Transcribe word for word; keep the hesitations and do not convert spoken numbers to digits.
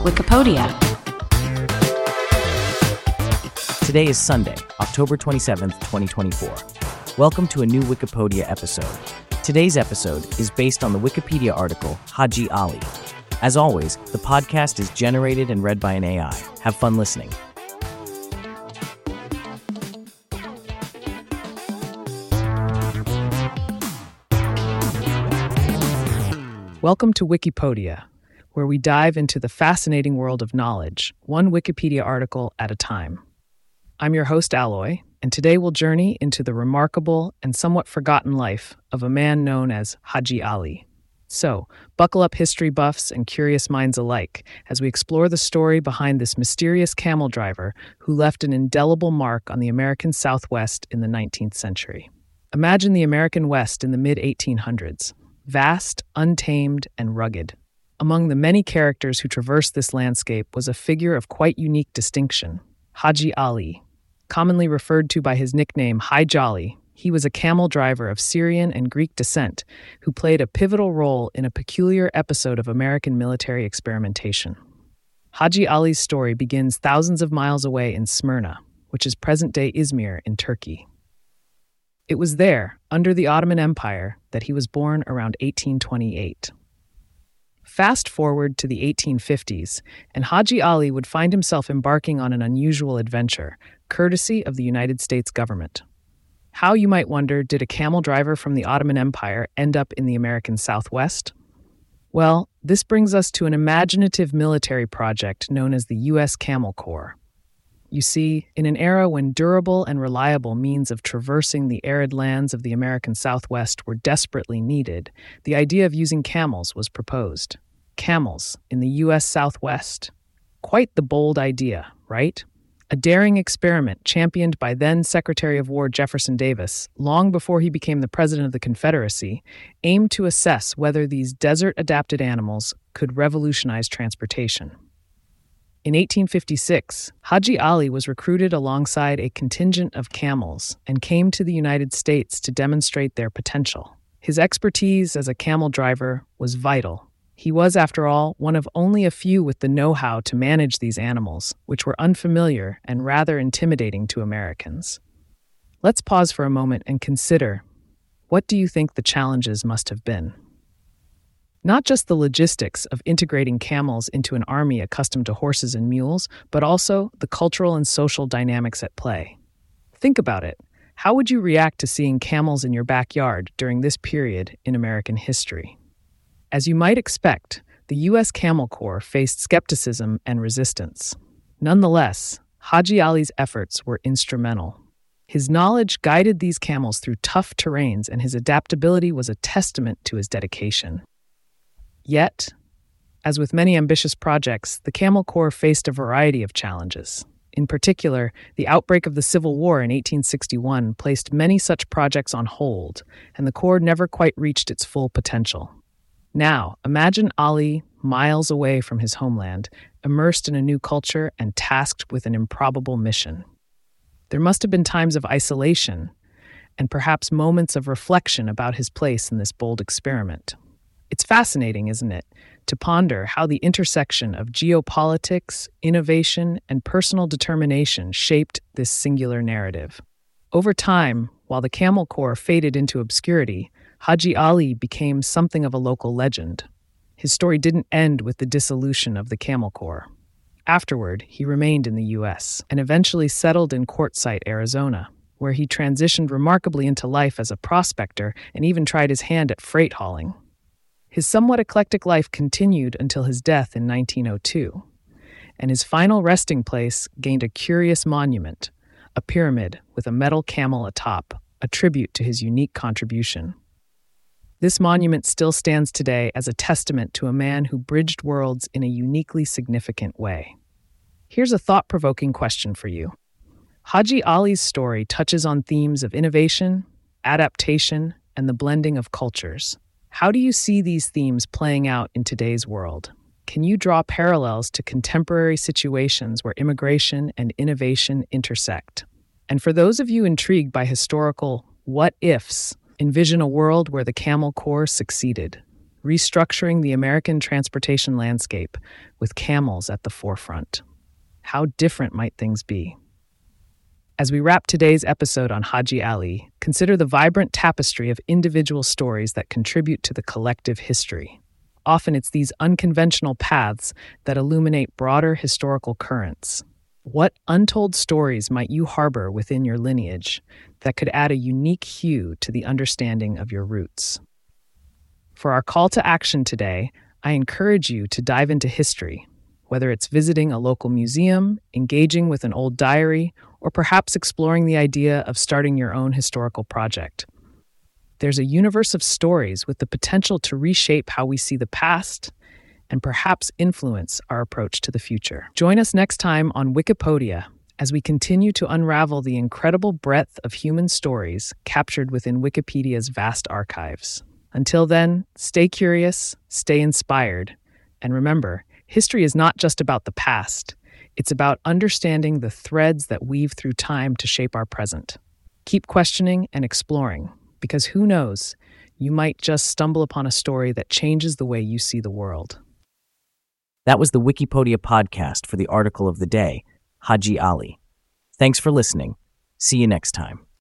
Wikipedia. Today is Sunday, October twenty-seventh, twenty twenty-four. Welcome to a new Wikipedia episode. Today's episode is based on the Wikipedia article Haji Ali. As always, the podcast is generated and read by an A I. Have fun listening. Welcome to Wikipedia, where we dive into the fascinating world of knowledge, one Wikipedia article at a time. I'm your host, Alloy, and today we'll journey into the remarkable and somewhat forgotten life of a man known as Haji Ali. So, buckle up history buffs and curious minds alike as we explore the story behind this mysterious camel driver who left an indelible mark on the American Southwest in the nineteenth century. Imagine the American West in the mid eighteen hundreds. Vast, untamed, and rugged. Among the many characters who traversed this landscape was a figure of quite unique distinction, Haji Ali. Commonly referred to by his nickname Hi Jolly, he was a camel driver of Syrian and Greek descent who played a pivotal role in a peculiar episode of American military experimentation. Haji Ali's story begins thousands of miles away in Smyrna, which is present-day Izmir in Turkey. It was there, under the Ottoman Empire, that he was born around eighteen twenty-eight. Fast forward to the eighteen fifties, and Haji Ali would find himself embarking on an unusual adventure, courtesy of the United States government. How, you might wonder, did a camel driver from the Ottoman Empire end up in the American Southwest? Well, this brings us to an imaginative military project known as the U S Camel Corps. You see, in an era when durable and reliable means of traversing the arid lands of the American Southwest were desperately needed, the idea of using camels was proposed. Camels in the U S Southwest. Quite the bold idea, right? A daring experiment championed by then Secretary of War Jefferson Davis, long before he became the President of the Confederacy, aimed to assess whether these desert-adapted animals could revolutionize transportation. In eighteen fifty-six, Haji Ali was recruited alongside a contingent of camels and came to the United States to demonstrate their potential. His expertise as a camel driver was vital. He was, after all, one of only a few with the know-how to manage these animals, which were unfamiliar and rather intimidating to Americans. Let's pause for a moment and consider, what do you think the challenges must have been? Not just the logistics of integrating camels into an army accustomed to horses and mules, but also the cultural and social dynamics at play. Think about it. How would you react to seeing camels in your backyard during this period in American history? As you might expect, the U S Camel Corps faced skepticism and resistance. Nonetheless, Haji Ali's efforts were instrumental. His knowledge guided these camels through tough terrains, and his adaptability was a testament to his dedication. Yet, as with many ambitious projects, the Camel Corps faced a variety of challenges. In particular, the outbreak of the Civil War in eighteen sixty-one placed many such projects on hold, and the Corps never quite reached its full potential. Now, imagine Ali, miles away from his homeland, immersed in a new culture and tasked with an improbable mission. There must have been times of isolation, and perhaps moments of reflection about his place in this bold experiment. It's fascinating, isn't it, to ponder how the intersection of geopolitics, innovation, and personal determination shaped this singular narrative. Over time, while the Camel Corps faded into obscurity, Haji Ali became something of a local legend. His story didn't end with the dissolution of the Camel Corps. Afterward, he remained in the U S and eventually settled in Quartzsite, Arizona, where he transitioned remarkably into life as a prospector and even tried his hand at freight hauling. His somewhat eclectic life continued until his death in nineteen oh two, and his final resting place gained a curious monument, a pyramid with a metal camel atop, a tribute to his unique contribution. This monument still stands today as a testament to a man who bridged worlds in a uniquely significant way. Here's a thought-provoking question for you. Haji Ali's story touches on themes of innovation, adaptation, and the blending of cultures. How do you see these themes playing out in today's world? Can you draw parallels to contemporary situations where immigration and innovation intersect? And for those of you intrigued by historical what-ifs, envision a world where the Camel Corps succeeded. restructuring the American transportation landscape with camels at the forefront. How different might things be? As we wrap today's episode on Haji Ali, consider the vibrant tapestry of individual stories that contribute to the collective history. Often it's these unconventional paths that illuminate broader historical currents. What untold stories might you harbor within your lineage that could add a unique hue to the understanding of your roots? For our call to action today, I encourage you to dive into history, whether it's visiting a local museum, engaging with an old diary, or perhaps exploring the idea of starting your own historical project. There's a universe of stories with the potential to reshape how we see the past and perhaps influence our approach to the future. Join us next time on Wikipedia as we continue to unravel the incredible breadth of human stories captured within Wikipedia's vast archives. Until then, stay curious, stay inspired, and remember, history is not just about the past. It's about understanding the threads that weave through time to shape our present. Keep questioning and exploring, because who knows, you might just stumble upon a story that changes the way you see the world. That was the Wikipedia podcast for the article of the day, Haji Ali. Thanks for listening. See you next time.